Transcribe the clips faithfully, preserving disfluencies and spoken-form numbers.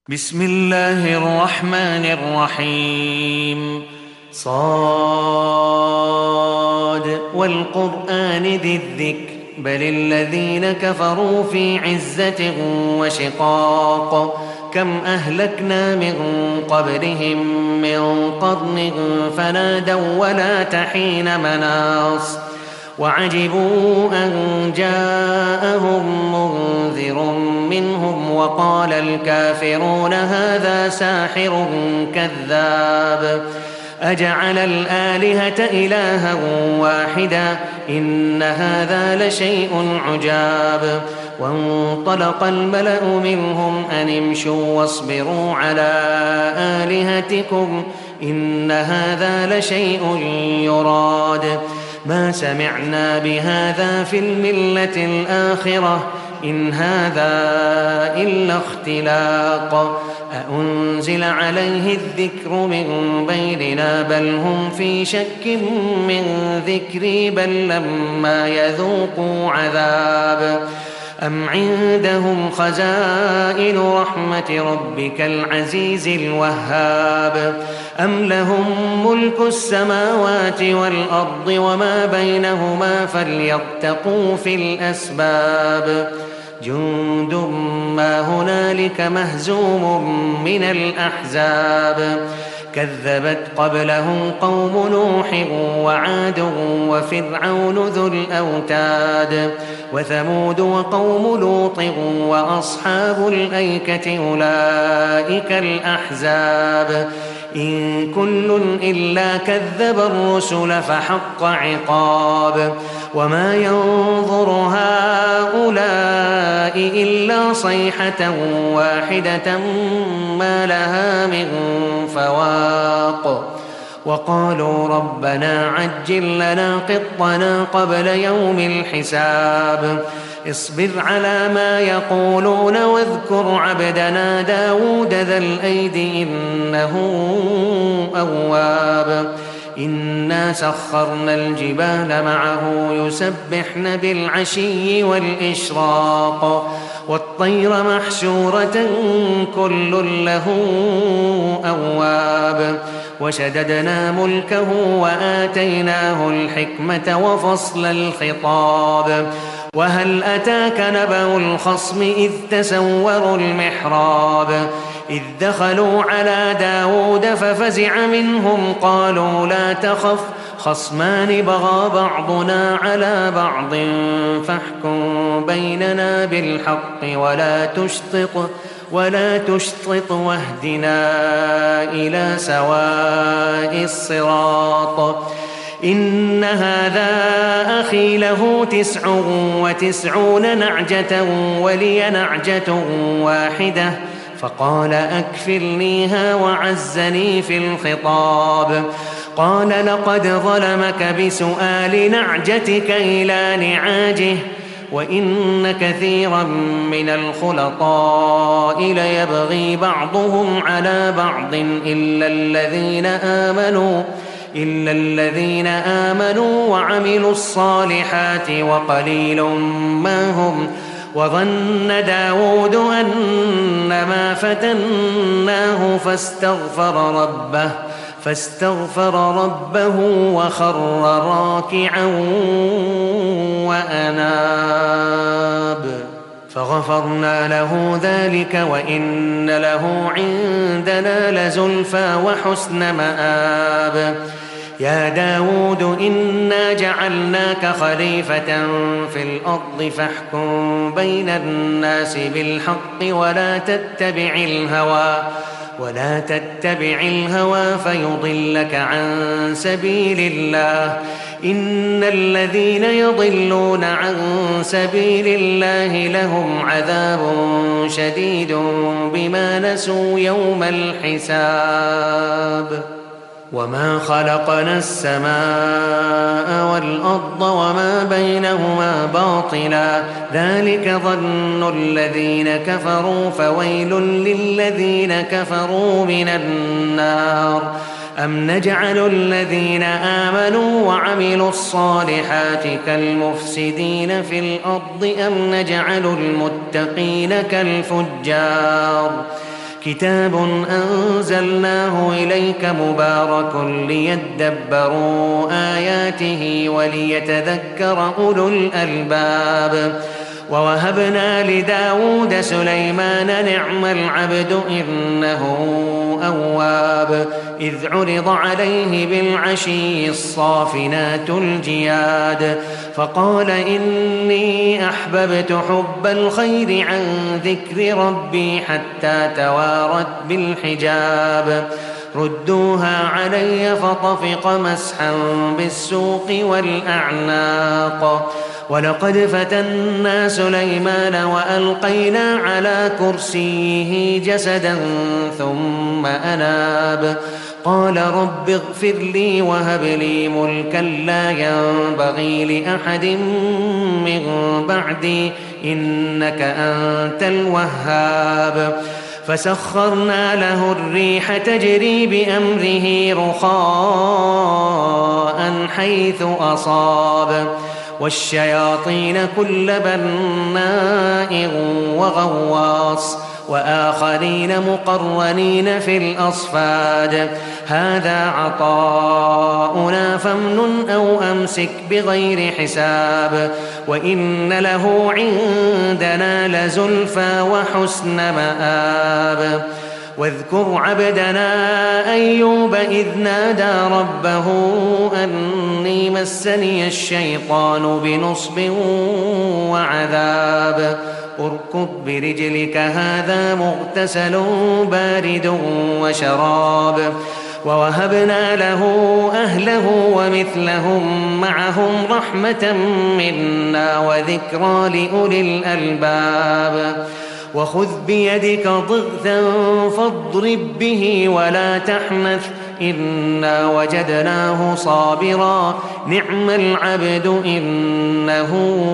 بسم الله الرحمن الرحيم. صاد والقرآن ذي الذكر بل الذين كفروا في عزة وشقاق كم أهلكنا من قبلهم من قرن فنادوا ولا تحين مناص وعجبوا أن جاءهم منذر منهم وقال الكافرون هذا ساحر كذاب أجعل الآلهة إلها واحدا إن هذا لشيء عجاب وانطلق الملأ منهم أن امشوا واصبروا على آلهتكم إن هذا لشيء يراد ما سمعنا بهذا في الملة الآخرة إن هذا إلا اختلاق أأنزل عليه الذكر من بيننا بل هم في شك من ذكري بل لما يذوقوا عذاب أم عندهم خزائن رحمة ربك العزيز الوهاب أم لهم ملك السماوات والأرض وما بينهما فليرتقوا في الأسباب جند ما هنالك مهزوم من الأحزاب كذبت قبلهم قوم نوح وعاد وفرعون ذو الأوتاد وثمود وقوم لوط وأصحاب الأيكة أولئك الأحزاب إن كل إلا كذب الرسل فحق عقاب وما ينظر هؤلاء إلا صيحة واحدة ما لها من فواق وقالوا ربنا عجل لنا قطنا قبل يوم الحساب اصبر على ما يقولون واذكر عبدنا داود ذا الأيد إنه أواب إنا سخرنا الجبال معه يسبحن بالعشي والإشراق والطير محشورة كل له أواب وشددنا ملكه وآتيناه الحكمة وفصل الخطاب وهل أتاك نبأ الخصم إذ تسوروا المحراب إذ دخلوا على داود ففزع منهم قالوا لا تخف خصمان بغى بعضنا على بعض فاحكم بيننا بالحق ولا تشطط ولا تشطط واهدنا إلى سواء الصراط إن هذا أخي له تسع وتسعون نعجة ولي نعجة واحدة فقال أكفلنيها وعزني في الخطاب قال لقد ظلمك بسؤال نعجتك إلى نعاجه وإن كثيرا من الخلطاء ليبغي بعضهم على بعض إلا الذين آمنوا إلا الذين آمنوا وعملوا الصالحات وقليل ما هم وظن داود أنما فتناه فاستغفر ربه فاستغفر ربه وخر راكعا وأناب فغفرنا له ذلك وإن له عندنا لزلفى وحسن مآب يا داود إنا جعلناك خليفة في الأرض فاحكم بين الناس بالحق ولا تتبع الهوى ولا تتبع الهوى فيضلك عن سبيل الله إن الذين يضلون عن سبيل الله لهم عذاب شديد بما نسوا يوم الحساب وما خلقنا السماء والأرض وما بينهما باطلا ذلك ظن الذين كفروا فويل للذين كفروا من النار أم نجعل الذين آمنوا وعملوا الصالحات كالمفسدين في الأرض أم نجعل المتقين كالفجار كتاب أنزلناه إليك مبارك ليدبروا آياته وليتذكر أولو الألباب ووهبنا لداود سليمان نعم العبد إنه أواب إذ عرض عليه بالعشي الصافنات الجياد فقال إني أحببت حب الخير عن ذكر ربي حتى توارت بالحجاب ردوها علي فطفق مسحا بالسوق والأعناق ولقد فتنا سليمان وألقينا على كرسيه جسدا ثم أناب قال رب اغفر لي وهب لي ملكا لا ينبغي لأحد من بعدي إنك أنت الوهاب فسخرنا له الريح تجري بأمره رخاء حيث أصاب والشياطين كل بناء وغواص وآخرين مقرنين في الأصفاد هذا عطاؤنا فامنن أو أمسك بغير حساب وإن له عندنا لزلفى وحسن مآب واذكر عبدنا أيوب إذ نادى ربه أني مسني الشيطان بنصب وعذاب اركض برجلك هذا مغتسل بارد وشراب ووهبنا له أهله ومثلهم معهم رحمة منا وذكرى لأولي الألباب وخذ بيدك ضغثا فاضرب به ولا تحنث إنا وجدناه صابرا نعم العبد إنه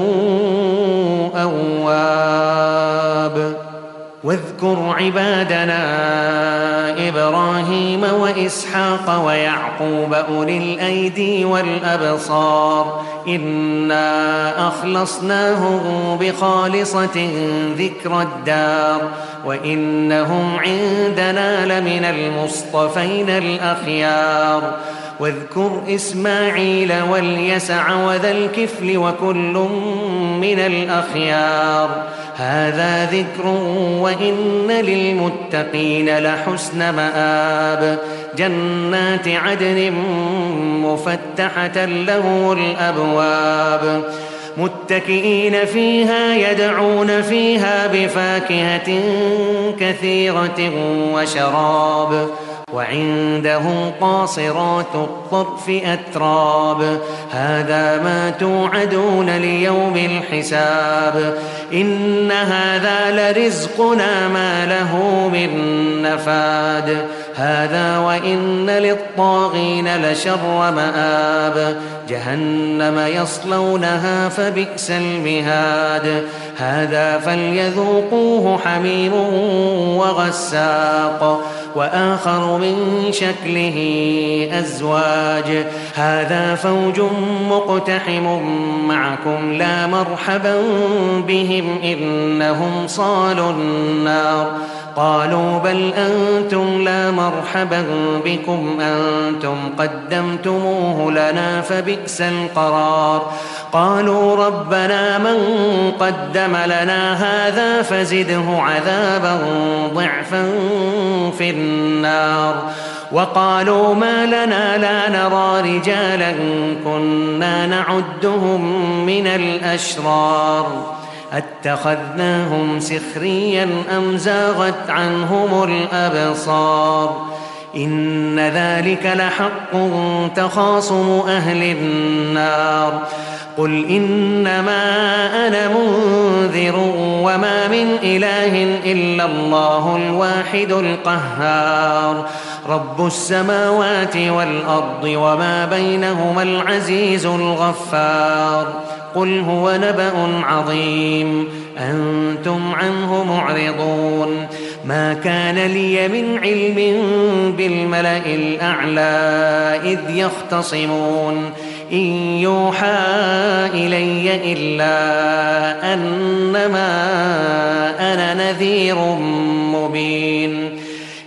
أواب واذكر عبادنا إبراهيم وإسحاق ويعقوب أولي الأيدي والأبصار إنا أخلصناهم بخالصة ذكر الدار وإنهم عندنا لمن المصطفين الأخيار واذكر إسماعيل واليسع وذا الكفل وكل من الأخيار هذا ذكر وإن للمتقين لحسن مآب جنات عدن مفتحة له الأبواب متكئين فيها يدعون فيها بفاكهة كثيرة وشراب وعندهم قاصرات الطرف أتراب هذا ما توعدون ليوم الحساب إن هذا لرزقنا ما له من نفاد هذا وإن للطاغين لشر مآب جهنم يصلونها فبئس المهاد هذا فليذوقوه حميم وغساق وآخر من شكله أزواج هذا فوج مقتحم معكم لا مرحبا بهم إنهم صالوا النار قالوا بل أنتم لا مرحبا بكم أنتم قدمتموه لنا فبئس القرار قالوا ربنا من قدم لنا هذا فزده عذابا ضعفا في النار وقالوا ما لنا لا نرى رجالا كنا نعدهم من الأشرار اتخذناهم سخريا أم زاغت عنهم الأبصار إن ذلك لحق تخاصم أهل النار قل إنما أنا منذر وما من إله إلا الله الواحد القهار رب السماوات والأرض وما بينهما العزيز الغفار قل هو نبأ عظيم أنتم عنه معرضون ما كان لي من علم بالملأ الأعلى إذ يختصمون إن يوحى إلي إلا أنما أنا نذير مبين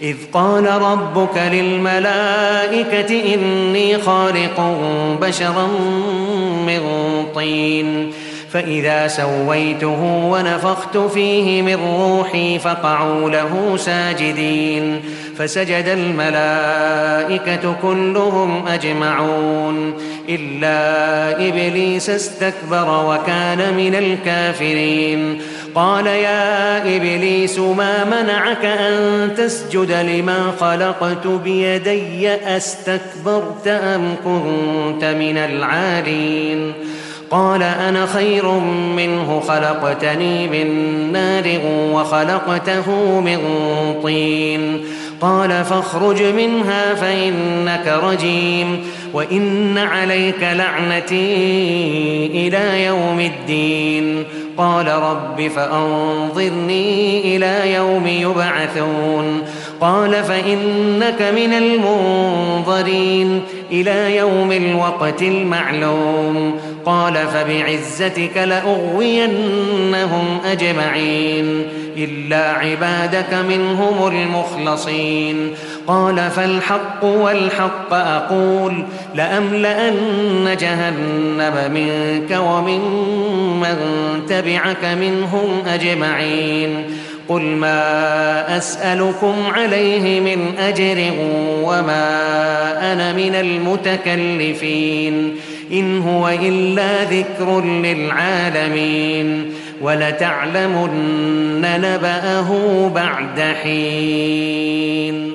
إذ قال ربك للملائكة إني خالق بشرا من طين فإذا سويته ونفخت فيه من روحي فقعوا له ساجدين فسجد الملائكة كلهم أجمعون إلا إبليس استكبر وكان من الكافرين قال يا إبليس ما منعك أن تسجد لما خلقت بيدي أستكبرت أم كنت من العالين قال أنا خير منه خلقتني من نار وخلقته من طين قال فاخرج منها فإنك رجيم وإن عليك لعنتي إلى يوم الدين قال رب فأنظرني إلى يوم يبعثون قال فإنك من المنظرين إلى يوم الوقت المعلوم قال فبعزتك لأغوينهم أجمعين إلا عبادك منهم المخلصين قال فالحق والحق أقول لأملأن جهنم منك ومن من تبعك منهم أجمعين قل ما أسألكم عليه من أجر وما أنا من المتكلفين إن هو إلا ذكر للعالمين ولتعلمن نبأه بعد حين.